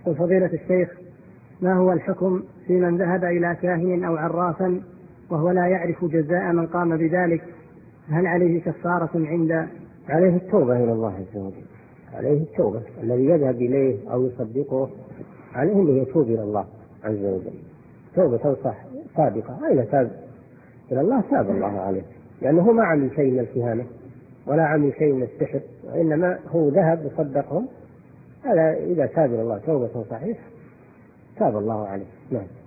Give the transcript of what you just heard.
يقول فضيلة الشيخ: ما هو الحكم في من ذهب إلى كاهن أو عرافا وهو لا يعرف جزاء من قام بذلك؟ هل عليه كفارة عند؟ عليه التوبة إلى الله عز وجل، عليه التوبة. الذي يذهب إليه أو يصدقه عليه أن يتوب إلى الله عز وجل توبة صادقة. أين تاب إلى الله تاب الله عليه، لأنه ما عمل شيء من الكهانة ولا عمل شيء من السحر، وإنما هو ذهب وصدقهم. هذا إذا تاب إلى الله توبة صحيحة تاب الله عليه. نعم.